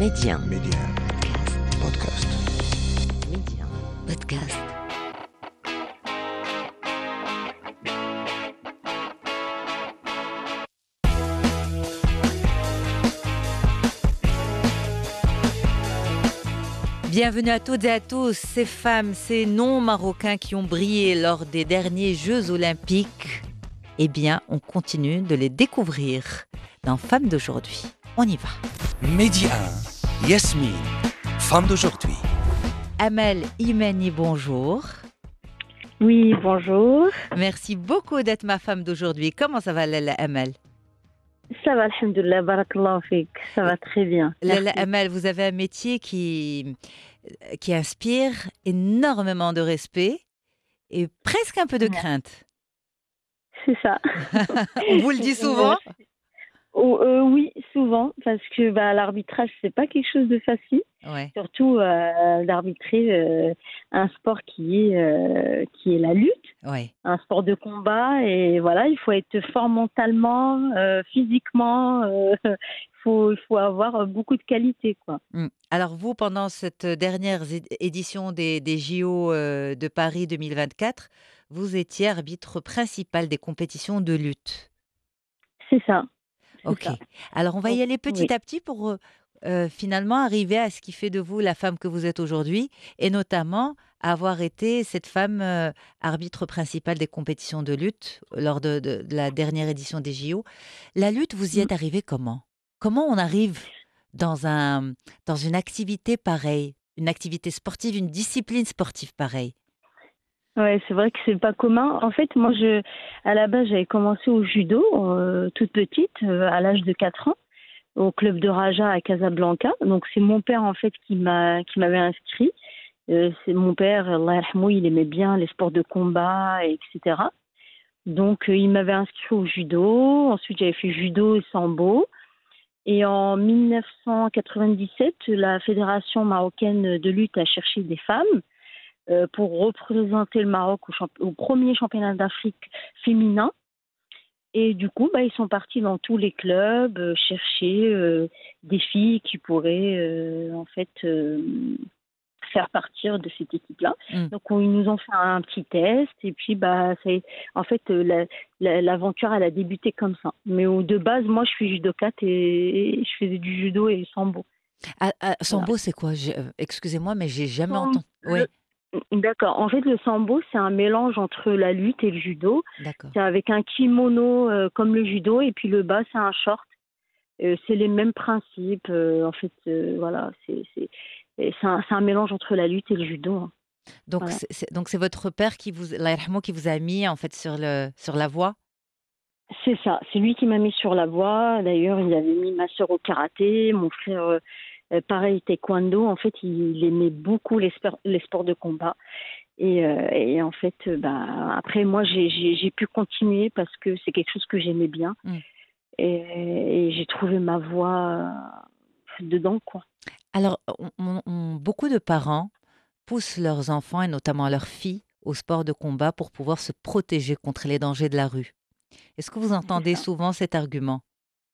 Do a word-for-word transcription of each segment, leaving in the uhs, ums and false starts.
Média. Média. Podcast. Média. Podcast. Bienvenue à toutes et à tous, ces femmes, ces non-marocains qui ont brillé lors des derniers Jeux Olympiques. Eh bien, on continue de les découvrir dans Femmes d'aujourd'hui. On y va. Média un. Yasmine. Femme d'aujourd'hui. Amel Imani, bonjour. Oui, bonjour. Merci beaucoup d'être ma femme d'aujourd'hui. Comment ça va, Lala Amel? Ça va, alhamdoulilah, barakallahu fik. Ça va très bien. Lala Amel, vous avez un métier qui, qui inspire énormément de respect et presque un peu de crainte. C'est ça. On vous le dit souvent? Oh, euh, oui, souvent, parce que bah, l'arbitrage, c'est pas quelque chose de facile. Ouais. Surtout euh, d'arbitrer euh, un sport qui est, euh, qui est la lutte, Ouais. un sport de combat. Et voilà, il faut être fort mentalement, euh, physiquement. Euh, il faut, il faut avoir beaucoup de qualité, quoi. Mm. Alors vous, pendant cette dernière é- édition des, des J O euh, de Paris deux mille vingt-quatre, vous étiez arbitre principal des compétitions de lutte. C'est ça. c'est Ok. ça. Alors on va y Donc, aller petit oui. à petit pour euh, euh, finalement arriver à ce qui fait de vous la femme que vous êtes aujourd'hui et notamment avoir été cette femme euh, arbitre principale des compétitions de lutte lors de, de- de la dernière édition des J O. La lutte, vous y Mm. êtes arrivée comment? Comment on arrive dans un, dans une activité pareille, une activité sportive, une discipline sportive pareille? Ouais, c'est vrai que c'est pas commun. En fait, moi, je, à la base, j'avais commencé au judo euh, toute petite, euh, à l'âge de quatre ans, au club de Raja à Casablanca. Donc, c'est mon père en fait qui m'a, qui m'avait inscrit. Euh, c'est mon père, Allah yarhamou, il aimait bien les sports de combat, et cetera. Donc, euh, il m'avait inscrit au judo. Ensuite, j'avais fait judo et sambo. Et en mille neuf cent quatre-vingt-dix-sept, la Fédération marocaine de lutte a cherché des femmes euh, pour représenter le Maroc au, champ- au premier championnat d'Afrique féminin. Et du coup, bah, ils sont partis dans tous les clubs euh, chercher euh, des filles qui pourraient euh, en fait euh, faire partir de cette équipe-là. Mm. Donc on- ils nous ont fait un petit test et puis bah ça est- en fait euh, la- la- l'aventure elle a débuté comme ça. Mais au, de base, moi je suis judokate et, et je faisais du judo et sambo. Ah, ah, Voilà. sambo, c'est quoi? J'ai- euh, Excusez-moi, mais j'ai jamais Sam- entendu. Oui, le- D'accord. En fait, le sambo, c'est un mélange entre la lutte et le judo. d'accord. C'est avec un kimono euh, comme le judo et puis le bas, c'est un short. Euh, c'est les mêmes principes. euh, en fait, euh, voilà, c'est c'est et c'est un, c'est un mélange entre la lutte et le judo, hein. Donc Voilà. c'est c'est- donc c'est votre père qui vous, Allah yarhamou, qui vous a mis en fait sur le sur la voie. C'est ça. C'est lui qui m'a mis sur la voie. D'ailleurs, il avait mis ma sœur au karaté, mon frère, euh, euh, pareil, taekwondo. En fait, il, il aimait beaucoup les, spor- les sports de combat. Et, euh, et en fait, euh, bah, après, moi, j'ai j'ai- j'ai pu continuer parce que c'est quelque chose que j'aimais bien. Mm. Et, et j'ai trouvé ma voie euh, dedans, quoi. Alors on- on- on- beaucoup de parents poussent leurs enfants et notamment leurs filles au sport de combat pour pouvoir se protéger contre les dangers de la rue. Est-ce que vous C'est entendez ça. souvent cet argument?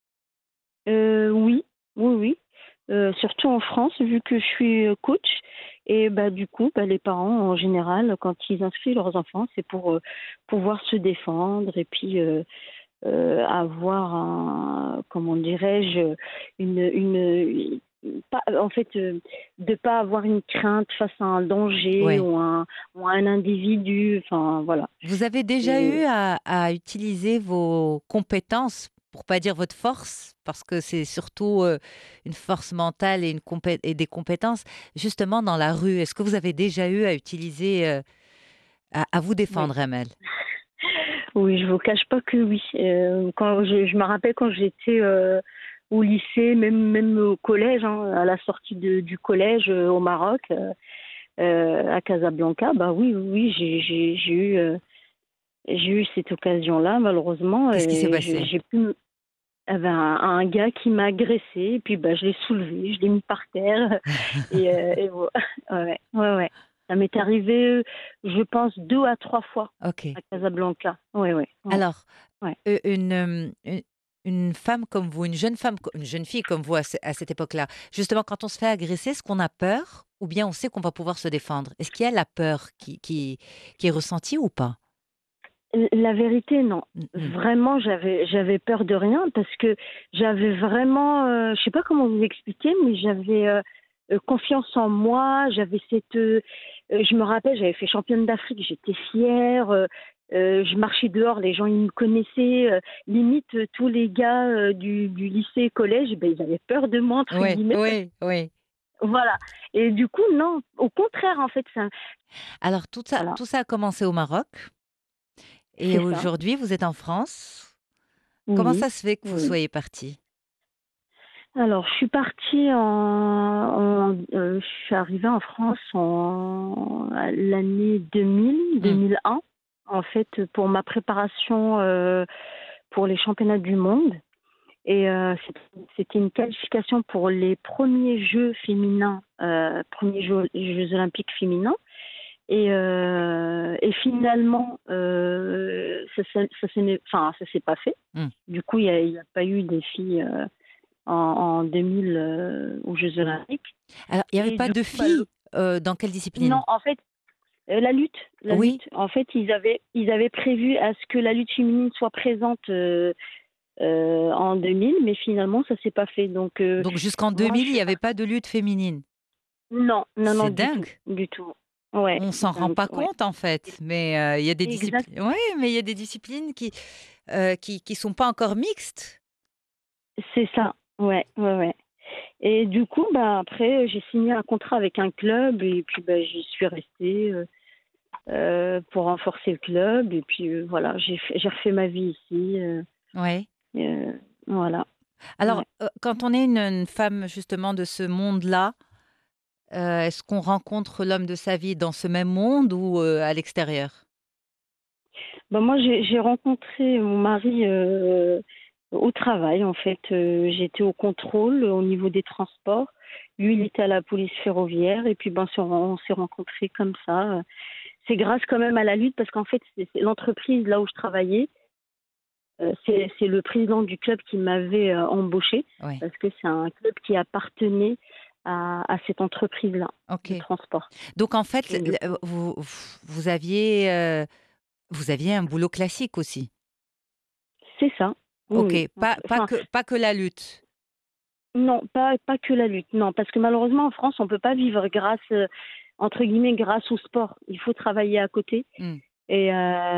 Euh, oui, oui, oui. Euh, surtout en France, vu que je suis euh, coach. Et bah, du coup, bah, les parents, en général, quand ils inscrivent leurs enfants, c'est pour euh, pouvoir se défendre et puis euh, euh, avoir, un, comment dirais-je, une, une, pas, en fait, euh, de pas avoir une crainte face à un danger Ouais. ou un, ou un individu. Enfin, voilà. Vous avez déjà Et eu à, à utiliser vos compétences, pour pas dire votre force, parce que c'est surtout euh, une force mentale et, une compé- et des compétences, justement dans la rue. Est-ce que vous avez déjà eu à utiliser, euh, à, à vous oui. défendre, Amel? Oui, je vous cache pas que oui. Euh, quand je, je me rappelle quand j'étais euh, au lycée, même même au collège, hein, à la sortie de, du collège euh, au Maroc, euh, euh, à Casablanca, bah oui, oui, oui, j'ai j'ai j'ai eu euh, j'ai eu cette occasion-là, malheureusement, Qu'est-ce qui s'est et j'ai passé? j'ai pu me- il y avait un, un gars qui m'a agressé, et puis bah je l'ai soulevé, je l'ai mis par terre, et, euh, et voilà. Ouais, ouais, ouais. Ça m'est arrivé, euh, je pense, deux à trois fois Ok. à Casablanca. Ouais, ouais, ouais, Alors, ouais. euh, une, euh, une, une femme comme vous, une jeune femme, co- une jeune fille comme vous à, ce- à cette époque-là, justement, quand on se fait agresser, est-ce qu'on a peur ou bien on sait qu'on va pouvoir se défendre? Est-ce qu'il y a la peur qui, qui, qui est ressentie ou pas? L- La vérité, non. Mm, mm. Vraiment, j'avais j'avais peur de rien parce que j'avais vraiment, euh, je sais pas comment vous expliquer, mais j'avais euh, euh, confiance en moi. J'avais cette, euh, euh, je me rappelle, j'avais fait championne d'Afrique, j'étais fière. euh, euh, je marchais dehors, les gens ils me connaissaient. euh, limite, euh, tous les gars euh, du, du lycée, collège, ben, ils avaient peur de moi entre Oui, guillemets. Parce- oui, oui. Voilà. Et du coup, non. Au contraire, en fait, ça, Alors, tout ça, voilà, tout ça a commencé au Maroc et c'est ça. aujourd'hui, vous êtes en France. Comment Oui. ça se fait que vous Oui. soyez parti? Alors, je suis partie en, en- euh, je suis arrivée en France en à l'année deux mille, Mm, deux mille un, en fait, pour ma préparation euh, pour les championnats du monde. Et euh, c'était c'était une qualification pour les premiers Jeux féminins, euh, premiers Jeux, Jeux olympiques féminins. Et, euh, et finalement, euh, ça, s'est- ça, s'est- enfin, ça s'est pas fait. mm. Du coup, il n'y a, il y a pas eu des filles. euh, en, en deux mille euh, aux Jeux Olympiques. Alors, il n'y avait Et pas du de coup, bah, le- filles euh, dans quelle non, discipline? en fait, euh, la lutte, la Oui, lutte. En fait, ils avaient, ils avaient prévu à ce que la lutte féminine soit présente euh, euh, en deux mille, mais finalement, ça s'est pas fait. Donc, euh, donc jusqu'en moi, je deux mille, il n'y suis avait partie. pas de lutte féminine. Non, non, non, C'est du tout, dingue. du tout. Ouais, On s'en rend donc, pas ouais. compte en fait, mais euh, il y a des Exact, disciplines. Oui, mais il y a des disciplines qui euh, qui qui sont pas encore mixtes. c'est ça. Ouais, ouais, ouais. Et du coup, bah après, j'ai signé un contrat avec un club et puis bah, j'y suis restée. euh, euh, pour renforcer le club. Et puis euh, voilà, j'ai fait- j'ai refait ma vie ici. euh, Oui. euh, voilà. Alors, Ouais. euh, quand on est une, une femme justement de ce monde-là, euh, est-ce qu'on rencontre l'homme de sa vie dans ce même monde ou euh, à l'extérieur? Bah, moi, j'ai j'ai rencontré mon mari euh, au travail, en fait. Euh, j'étais au contrôle au niveau des transports. Lui, il était à la police ferroviaire. Et puis, ben, on s'est on s'est rencontrés comme ça. C'est grâce quand même à la lutte parce qu'en fait, c'est c'est l'entreprise là où je travaillais. euh, c'est c'est le président du club qui m'avait euh, embauché Oui. parce que c'est un club qui appartenait à, à cette entreprise-là Ok. de transport. Donc en fait, Et du le- coup, euh, vous vous aviez euh, vous aviez un boulot classique aussi. c'est ça. Ok. Oui, oui. Pas pas Enfin, que pas que la lutte. non, pas, pas que la lutte. Non, parce que malheureusement, en France, on ne peut pas vivre grâce, euh, entre guillemets, grâce au sport. Il faut travailler à côté. Hmm. Et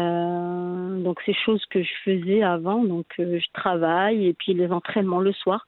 euh, donc, c'est chose que je faisais avant. Donc, euh, je travaille et puis les entraînements le soir.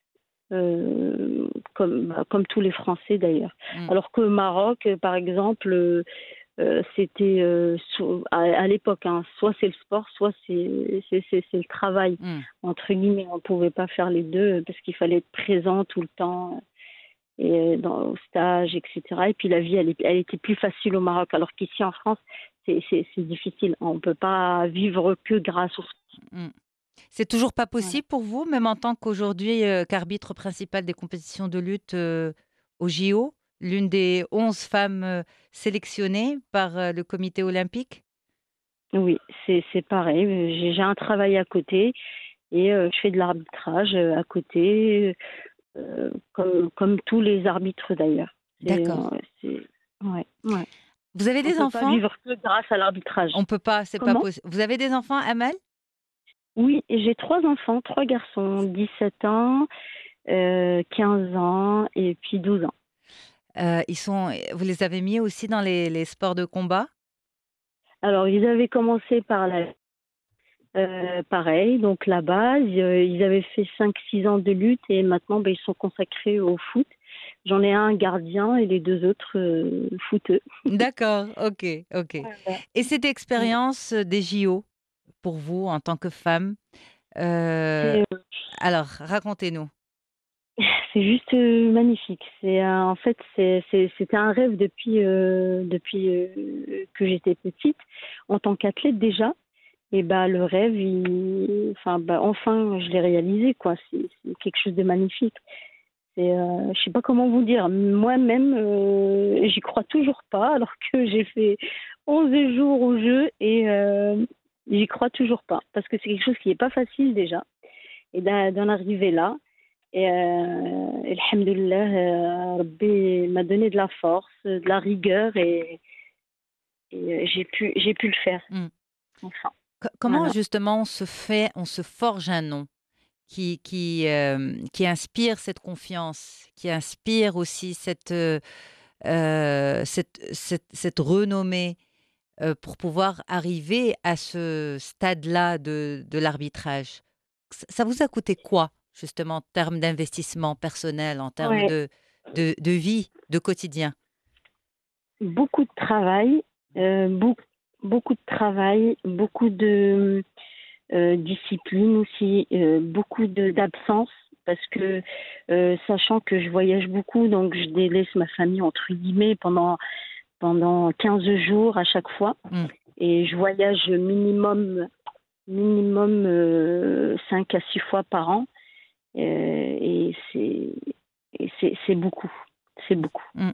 euh, comme, bah, comme tous les Français d'ailleurs. Hmm. Alors qu'au Maroc, euh, par exemple, euh, euh, c'était euh, so- à, à l'époque, hein, soit c'est le sport, soit c'est c'est c'est- c'est le travail. Hmm. Entre guillemets, on ne pouvait pas faire les deux euh, parce qu'il fallait être présent tout le temps euh, et dans, au stage, et cetera. Et puis la vie, elle, est- elle était plus facile au Maroc, alors qu'ici en France, c'est c'est- c'est difficile. On ne peut pas vivre que grâce au sport. Hmm. C'est toujours pas Voilà. possible pour vous, même en tant qu'aujourd'hui euh, qu'arbitre principal des compétitions de lutte euh, au J O, l'une des onze femmes euh, sélectionnées par euh, le comité olympique? Oui, c'est c'est pareil. J'ai j'ai un travail à côté et euh, je fais de l'arbitrage euh, à côté, euh, comme, comme tous les arbitres d'ailleurs. C'est, D'accord. euh, c'est, ouais, ouais. Vous avez On des peut pas enfants? vivre que grâce à l'arbitrage. On peut pas, c'est pas Comment? possible. Vous avez des enfants, Amel? Oui, et j'ai trois enfants, trois garçons, dix-sept ans, euh, quinze ans et puis douze ans. Euh, ils sont, vous les avez mis aussi dans les, les sports de combat? Alors, ils avaient commencé par la, euh, pareil, donc la base. Euh, ils avaient fait cinq six ans de lutte et maintenant, ben, ils sont consacrés au foot. J'en ai un gardien et les deux autres euh, footeux. D'accord, ok, ok. Voilà. Et cette expérience des J O pour vous en tant que femme, euh, C'est alors racontez-nous. C'est juste euh, magnifique. C'est euh, en fait c'est c'est- c'était un rêve depuis euh, depuis euh, que j'étais petite en tant qu'athlète déjà. Et bah le rêve, il, enfin bah enfin je l'ai réalisé quoi. C'est c'est quelque chose de magnifique. C'est euh, je sais pas comment vous dire. Moi-même euh, j'y crois toujours pas alors que j'ai fait onze jours au jeu et euh, j'y crois toujours pas parce que c'est quelque chose qui est pas facile déjà. et d'en d'en arriver là. Et euh, alhamdoulilah, euh, Rabbi m'a donné de la force, de la rigueur et, et, euh, j'ai pu, j'ai pu le faire. Mmh. Enfin, Co comment voilà. justement on se fait on se forge un nom qui qui, hem, qui inspire cette confiance, qui inspire aussi cette, heu heu, cette cette cette renommée, heu, pour pouvoir arriver à ce stade-là de de l'arbitrage? Ç ça vous a coûté quoi, justement, en termes d'investissement personnel, en termes Ouais, de de de vie, de quotidien? beaucoup de travail, euh, beaucoup, beaucoup de travail, beaucoup de euh, discipline aussi, euh, beaucoup de d'absence parce que euh, sachant que je voyage beaucoup, donc je délaisse ma famille entre guillemets pendant pendant quinze jours à chaque fois Mmh. et je voyage minimum minimum euh, cinq à six fois par an euh, et c'est et c'est c'est beaucoup, c'est beaucoup. Mmh.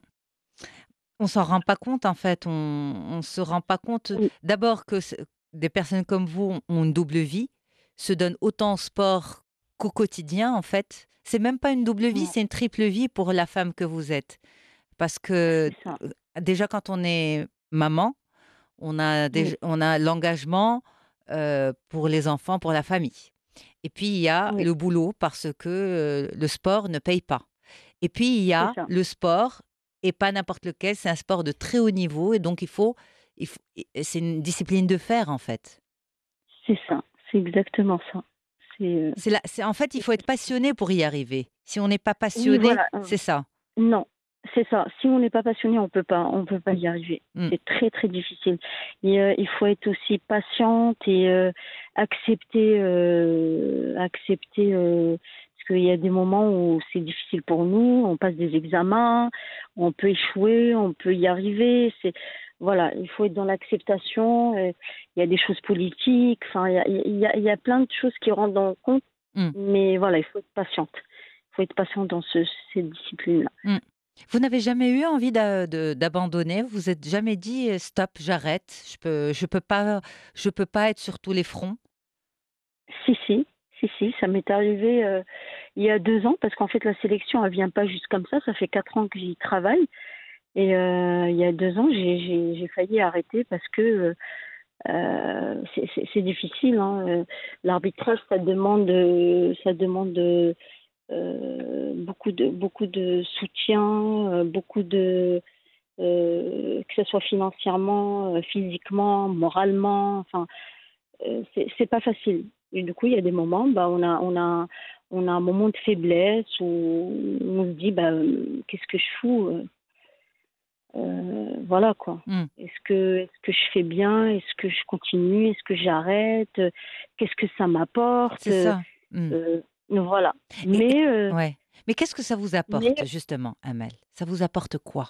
On s'en rend pas compte en fait, on on se rend pas compte, Oui, d'abord que ce des personnes comme vous ont ont une double vie, se donnent autant au sport qu'au quotidien en fait. C'est même pas une double vie, ouais, c'est une triple vie pour la femme que vous êtes. Parce que, c'est ça. heu, déjà quand on est maman, on a Oui, déj on a l'engagement, heu, pour les enfants, pour la famille. Et puis il y a oui, le boulot parce que, heu, le sport ne paye pas. Et puis il y c'est a ça. le sport et pas n'importe lequel, c'est un sport de très haut niveau et donc il faut il faut et c'est une discipline de fer, en fait. C'est ça, c'est exactement ça. C'est, heu, C'est la c'est en fait, il c'est faut être précis. passionné pour y arriver. Si on n'est pas Oui, passionné, voilà, heu, c'est ça. non, c'est ça. Si on n'est pas passionné, on peut pas on peut pas y arriver. Mmh, C'est très, très difficile et heu, il faut être aussi patiente et heu, accepter, heu, accepter, heu, parce qu'il y a des moments où c'est difficile pour nous, on passe des examens, on peut échouer, on peut y arriver. C'est voilà, il faut être dans l'acceptation, heu, il y a des choses politiques, enfin, il y a il y a il y a plein de choses qui rentrent en compte, mmh, mais voilà, il faut être patiente. Il faut être patiente dans ce cette discipline-là. mmh. Vous n'avez jamais eu envie d'a de d'abandonner? Vous vous êtes jamais dit: «Heu, stop, j'arrête, je peux je peux pas je peux pas être sur tous les fronts»? Si, si, si, si, ça m'est arrivé, heu, il y a deux ans parce qu'en fait la sélection elle vient pas juste comme ça, ça fait quatre ans que j'y travaille et heu, il y a deux ans j'ai j'ai j'ai failli arrêter parce que, heu heu, c'est c'est c'est difficile, hein, heu, l'arbitrage ça demande, heu, ça demande, heu heu, beaucoup de beaucoup de soutien, heu, beaucoup de, heu, que ce soit financièrement, heu, physiquement, moralement, enfin. Heu, c'est c'est pas facile et du coup, il y a des moments, bah, on a on a on a un moment de faiblesse où on se dit: «Bah, heu, qu'est-ce que je fous?» heu heu, voilà quoi. Mmh, Est-ce que est-ce que je fais bien? Est-ce que je continue? Est-ce que j'arrête? Heu, qu'est-ce que ça m'apporte? c'est Heu ça. Mmh. heu, voilà. Et et Mais heu, ouais. Mais qu'est-ce que ça vous mais apporte justement, Amel? Ça vous apporte quoi?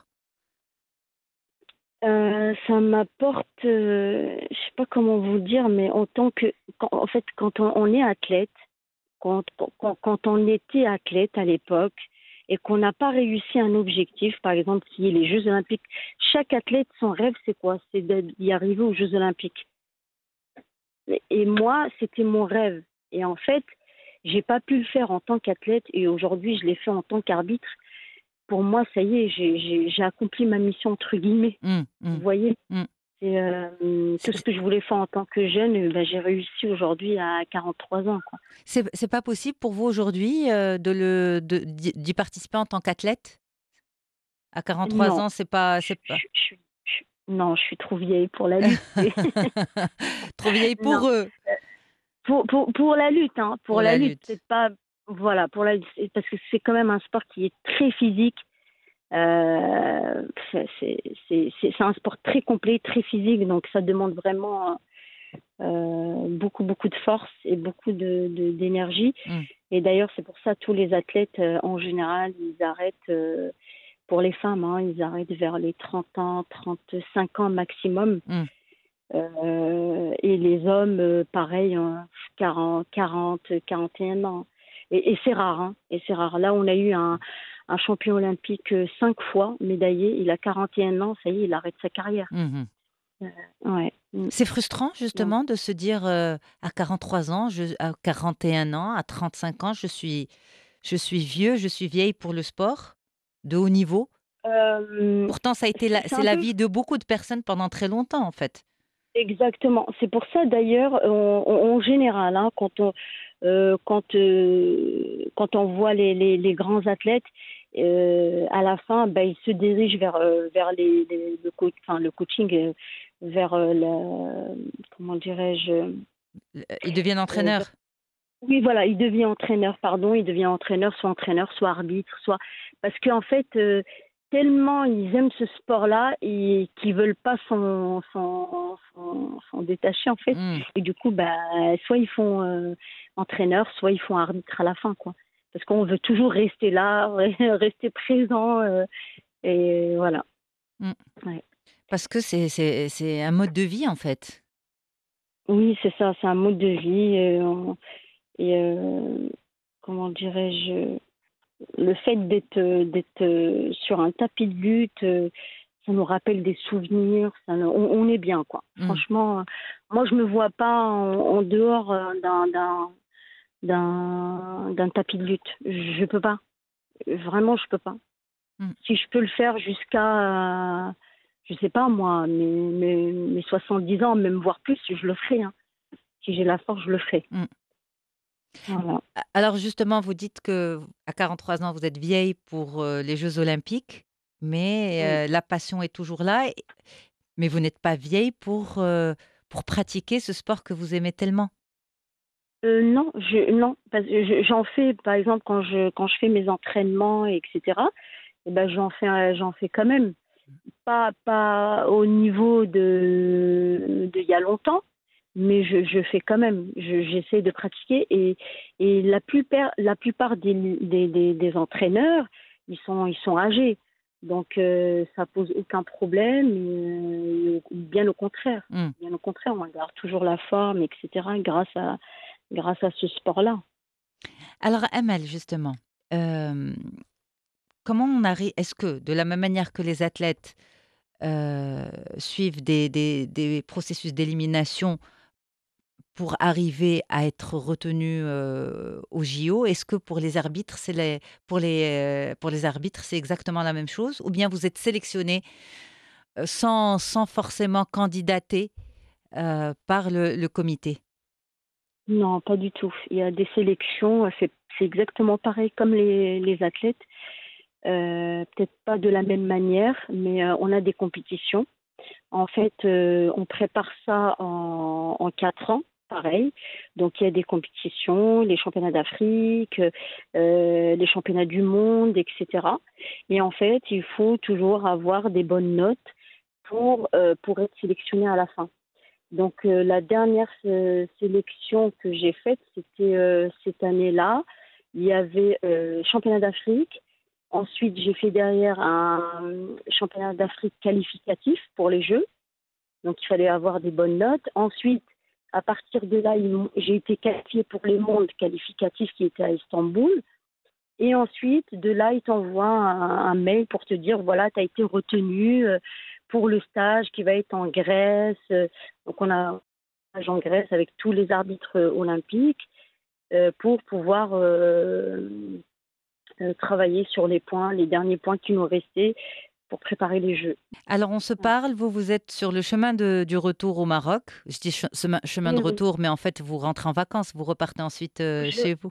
heu, ça m'apporte, heu, je sais pas comment vous dire, mais en tant que quand en fait, quand on on est athlète. Quand quand quand on était athlète à l'époque et qu'on n'a pas réussi un objectif, par exemple, qui est les Jeux olympiques, chaque athlète, son rêve, c'est quoi? C'est d'être d'y arriver aux Jeux olympiques. Et et moi, c'était mon rêve et en fait, j'ai pas pu le faire en tant qu'athlète et aujourd'hui, je l'ai fait en tant qu'arbitre. Pour moi, ça y est, j'ai j'ai j'ai accompli ma mission entre guillemets. Mmh, Vous mmh, voyez? mmh. C'est, hem, tout ce C'est que je voulais faire en tant que jeune, heu, bah, j'ai réussi aujourd'hui à quarante-trois ans, quoi. c'est c'est pas possible pour vous aujourd'hui, heu, de le de d'y d'y participer en tant qu'athlète? À quarante-trois Non. ans, c'est pas Je c'est pas je je je non, je suis trop vieille pour la lutte. C'est trop vieille non, pour eux, heu, pour pour pour la lutte, hein, pour pour la la lutte, c'est lutte. pas voilà, pour la lutte, c'est parce que c'est quand même un sport qui est très physique. Heu, c'est c'est c'est c'est c'est un sport très complet, très physique, donc ça demande vraiment, heu, beaucoup, beaucoup de force et beaucoup de de d'énergie Mmh, et d'ailleurs, c'est pour ça tous les athlètes, heu, en général, ils arrêtent, heu, pour les femmes, hein, ils arrêtent vers les trente ans, trente-cinq ans maximum. mmh. Heu et les hommes, heu, pareil, hein, quarante, quarante, quarante et un ans et et c'est rare, hein et c'est rare. Là, on a eu un un champion olympique, heu, cinq fois médaillé, il a quarante et un ans, ça y est, il arrête sa carrière. Mmh. Euh, ouais. Mm. C'est frustrant Donc, justement de se dire, heu, à quarante-trois ans, je à quarante et un ans, à trente-cinq ans, je suis je suis vieux, je suis vieille pour le sport de haut niveau. euh, Pourtant ça a été la c'est c'est c'est un la peu vie de beaucoup de personnes pendant très longtemps, en fait. exactement. C'est pour ça d'ailleurs, en, en- en général, hein, quand on euh, quand euh, quand on voit les, les, les grands athlètes, euh, à la fin, ben, ils se dirigent vers euh, vers les, les- le coach, enfin le coaching, euh, vers euh, la, comment dirais-je, L Ils deviennent euh, vers- entraîneurs. oui voilà, il devient entraîneur, pardon, il devient entraîneur, soit entraîneur, soit arbitre, soit parce qu'en fait, euh, tellement ils aiment ce sport-là et qu'ils veulent pas s'en s'en s'en- s'en détacher en fait. Mmh. Et du coup, bah, soit ils font euh, entraîneur, soit ils font arbitre à la fin, quoi. Parce qu'on veut toujours rester là, rester présent, euh, et voilà. Mmh. Ouais. Parce que c'est c'est c'est un mode de vie, en fait. Oui, c'est ça, c'est un mode de vie. euh, on- et euh, comment dirais-je, le fait d'être euh, d'être euh, sur un tapis de lutte, euh, ça nous rappelle des souvenirs. Ça nous- on, on est bien, quoi. Mmh. Franchement, euh, moi, je me vois pas en, en dehors euh, d'un d'un d'un d'un tapis de lutte. Je peux pas. Vraiment, je peux pas. Mmh. Si je peux le faire jusqu'à, euh, je sais pas moi, mes, mes, mes soixante-dix ans, même voire plus, je le ferai, hein. Si j'ai la force, je le ferai. Mmh. Voilà. A alors justement, vous dites qu'à quarante-trois ans, vous êtes vieille pour, heu, les jeux olympiques, Oui. mais heu, la passion est toujours là, et mais vous n'êtes pas vieille pour, heu, pour pratiquer ce sport que vous aimez tellement? Euh, non, je non, parce que je- j'en fais par exemple quand je quand je fais mes entraînements et cetera. Et ben j'en fais euh, j'en fais quand même pas pas au niveau de de il y a longtemps, mais je, je fais quand même. Je- j'essaie de pratiquer et et la plupart la plupart des des, des, des entraîneurs ils sont ils sont âgés, donc euh, ça pose aucun problème. Et, euh, bien au contraire, Mmh. bien au contraire, on garde toujours la forme et cetera. Grâce à grâce à ce sport-là. Alors Amel, justement, hem, comment on arrive, est-ce que de la même manière que les athlètes, heu, suivent des des des processus d'élimination pour arriver à être retenus, heu, aux J O, est-ce que pour les arbitres, c'est les pour les, heu, pour les arbitres, c'est exactement la même chose? Ou bien vous êtes sélectionnés, heu, sans sans forcément candidater, heu, par le le comité? Non, pas du tout. Il y a des sélections, c'est c'est exactement pareil comme les, les athlètes. Euh, peut-être pas de la même manière, mais euh, on a des compétitions. En fait, euh, on prépare ça en, en quatre ans, pareil. Donc, il y a des compétitions, les championnats d'Afrique, euh, les championnats du monde, et cetera. Et en fait, il faut toujours avoir des bonnes notes pour, euh, pour être sélectionné à la fin. Donc, euh, la dernière euh, sélection que j'ai faite, c'était euh, cette année-là. Il y avait euh, championnat d'Afrique. Ensuite, j'ai fait derrière un championnat d'Afrique qualificatif pour les Jeux. Donc, il fallait avoir des bonnes notes. Ensuite, à partir de là, j'ai été qualifiée pour les mondes qualificatifs qui étaient à Istanbul. Et ensuite, de là, ils t'envoient un, un mail pour te dire, voilà, tu as été retenu euh, pour le stage qui va être en Grèce. Donc, on a un stage en Grèce avec tous les arbitres euh, olympiques euh, pour pouvoir euh, euh, travailler sur les points, les derniers points qui nous restaient pour préparer les Jeux. Alors on se Voilà. parle, vous, vous êtes sur le chemin de du retour au Maroc. Je dis che sema chemin de Oui, oui. retour, mais en fait, vous rentrez en vacances, vous repartez ensuite, heu, Je, chez vous.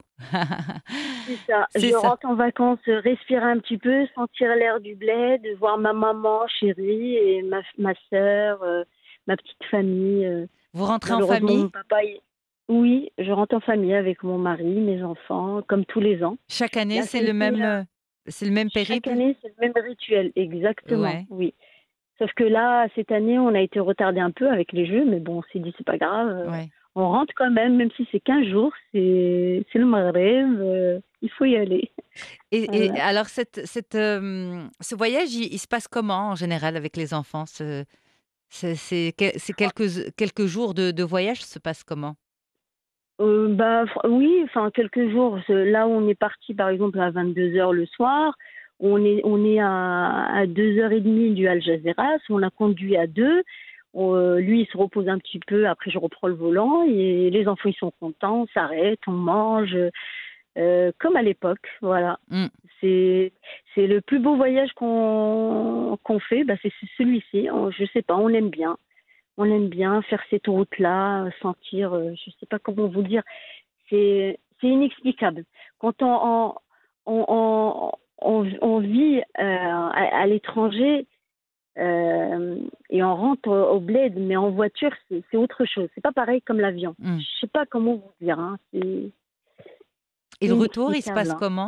c'est ça. C'est Je ça. rentre en vacances, euh, respirer un petit peu, sentir l'air du bled, voir ma maman chérie et ma, ma sœur, euh, ma petite famille. euh. Vous rentrez en Malheureusement, famille? mon papa, il- oui, je rentre en famille avec mon mari, mes enfants, comme tous les ans. Chaque année, Là, c'est ça a le été, même, euh, heu, c'est le même chaque périple? année, c'est le même rituel, exactement, Ouais. oui. Sauf que là, cette année, on a été retardé un peu avec les Jeux, mais bon, on s'est dit, c'est pas grave. euh, Ouais. On rentre quand même, même si c'est quinze jours, c'est c'est le Maghreb, euh, il faut y aller. Et et Voilà. alors cette cette, hem, ce voyage, il il se passe comment en général avec les enfants? Ce c'est c'est que c'est quelques quelques jours de de voyage se passent comment? Euh, bah, fr- oui, enfin, quelques jours. Ce- Là où on est parti, par exemple, à vingt-deux heures le soir, on est, on est à, à deux heures trente du Al Jazeera. On a conduit à deux. On, euh, lui, il se repose un petit peu. Après, je reprends le volant et les enfants, ils sont contents. On s'arrête, on mange, euh, comme à l'époque. Voilà. Mm. C'est, c'est le plus beau voyage qu'on, qu'on fait. Bah, c'est celui-ci. On, je sais pas, on aime bien. On aime bien faire cette route-là, sentir, euh, je sais pas comment vous dire. C'est, c'est inexplicable. Quand on, on, on, on, on, on vit euh, à, à l'étranger, Euh, et on rentre au bled, mais en voiture, c'est, c'est autre chose. C'est pas pareil comme l'avion. Mm. Je sais pas comment vous dire. Hein. C'est, Et c'est le retour, il se inexplicable. passe Hein. comment?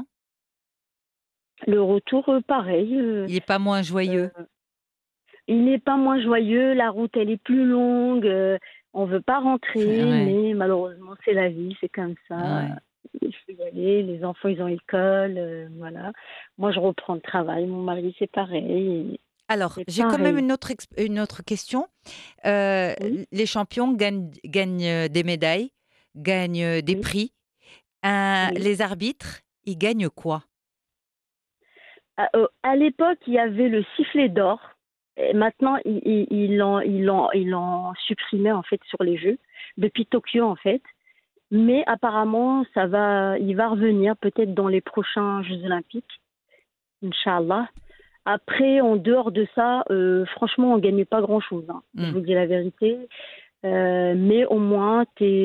Le retour, euh, pareil. Euh, Il n'est pas moins joyeux? euh, il n'est pas moins joyeux. La route, elle est plus longue. Euh, on veut pas rentrer, Ouais, mais malheureusement, c'est la vie. C'est comme ça. ouais. Il faut y aller. Les enfants, ils ont école. Euh, voilà. Moi, je reprends le travail. Mon mari, c'est pareil. Alors, C'est j'ai quand même pareil. une autre, exp- une autre question. Euh, Oui, les champions gagnent, gagnent des médailles, gagnent des oui, prix. Un- oui. les arbitres, ils gagnent quoi? À, euh, à l'époque, il y avait le sifflet d'or. Et maintenant, ils ils- ils l'ont ils l'ont- ils l'ont supprimé en fait sur les Jeux depuis Tokyo en fait. Mais apparemment, ça va, il va revenir peut-être dans les prochains Jeux Olympiques, Inch'Allah. Après, en dehors de ça, euh, franchement, on gagne pas grand-chose. Hein. Je Hmm. vous dis la vérité. Euh, mais au moins,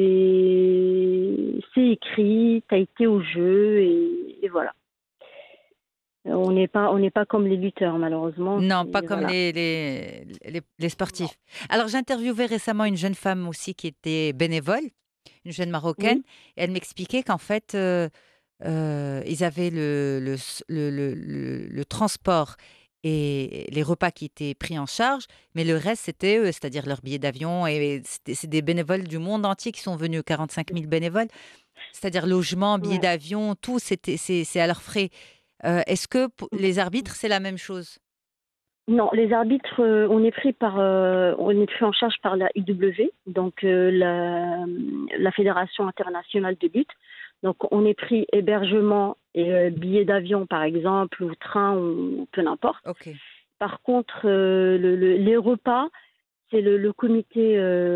t'es... c'est écrit, tu as été au jeu et, et voilà. Euh, On n'est pas, on n'est pas comme les lutteurs, malheureusement. Non, pas C'est, comme voilà. les, les, les, les Non. sportifs. Alors, j'ai interviewé récemment une jeune femme aussi qui était bénévole, une jeune Marocaine, Oui, et elle m'expliquait qu'en fait, euh, euh, ils avaient le, le, s- le, le- le- le transport et les repas qui étaient pris en charge, mais le reste, c'était eux, c'est-à-dire leurs billets d'avion. Et c'était- c'est des bénévoles du monde entier qui sont venus, quarante-cinq mille bénévoles, c'est-à-dire logement, billets ouais. d'avion, tout, c'était, c'est, c'est à leurs frais. Euh, est-ce que pour les arbitres, c'est la même chose? Non, les arbitres, euh, on est pris par, euh, on est pris en charge par la I W, donc euh, la, la Fédération internationale de lutte. Donc on est pris hébergement et euh, billets d'avion par exemple, ou train ou peu n'importe. Ok, Par contre, euh, le- le- les repas, c'est le, le comité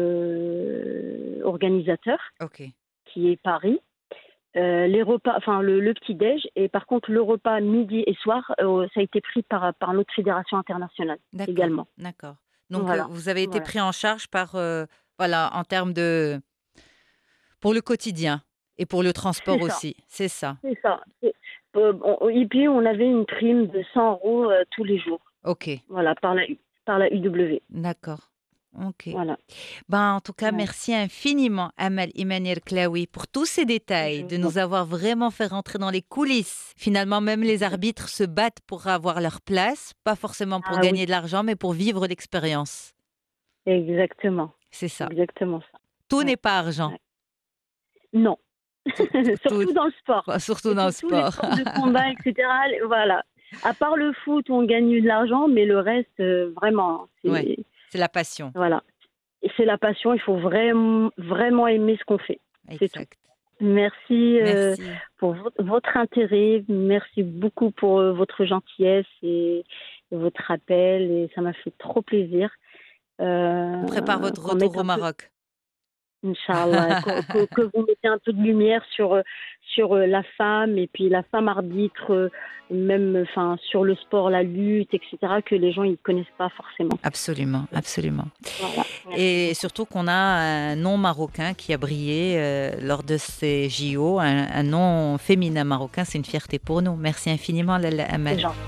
euh, organisateur ok. qui est Paris. Euh, les repas, enfin le, le petit-déj, et par contre le repas midi et soir, euh, ça a été pris par, par notre fédération internationale D'accord, également. d'accord. Donc, euh, Voilà, vous avez été voilà. pris en charge par, euh, voilà, en termes de, pour le quotidien et pour le transport C'est ça, aussi, c'est ça. c'est ça. C'est- euh, on- et puis on avait une prime de cent euros euh, tous les jours, Ok, voilà, par la, par la U W. d'accord. Ok. Voilà. Ben, en tout cas, Ouais. merci infiniment, Amal Imanir Klaoui, pour tous ces détails, Je de vous en nous avoir vraiment fait rentrer dans les coulisses. Finalement, même les prie. arbitres se battent pour avoir leur place, pas forcément pour Ah oui, gagner de l'argent, mais pour vivre l'expérience. exactement, C'est ça. exactement ça. Tout Ouais, n'est pas argent. ouais. Non, Tout, tout- surtout dans le sport. Bah, surtout Et dans le pour tous les sport. sports de combat, et cetera. Voilà. À part le foot, on gagne de l'argent, mais le reste, euh, vraiment, Ouais, c'est c'est la passion. voilà. Et c'est la passion. Il faut vraiment, vraiment aimer ce qu'on fait. C'est tout. Exact. Merci euh, Merci. pour vo- votre intérêt. Merci beaucoup pour euh, votre gentillesse et, et votre appel. Et ça m'a fait trop plaisir. Euh, On prépare votre qu'on mette retour au un peu, Maroc. Inch'Allah, que, que- que vous mettez un peu de lumière sur, euh, sur euh, la femme et puis la femme arbitre, euh, même enfin, sur le sport, la lutte, et cetera, que les gens ne connaissent pas forcément. Absolument, absolument. Voilà. Merci Et beaucoup. surtout qu'on a un nom marocain qui a brillé euh, lors de ces J O, un, un nom féminin marocain, c'est une fierté pour nous. Merci infiniment, Lalla C'est Amal. gentil.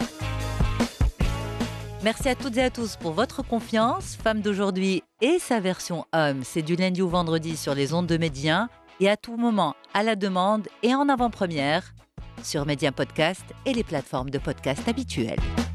Merci à toutes et à tous pour votre confiance. Femme d'aujourd'hui et sa version homme, c'est du lundi au vendredi sur les ondes de Média et à tout moment, à la demande et en avant-première sur Média Podcast et les plateformes de podcast habituelles.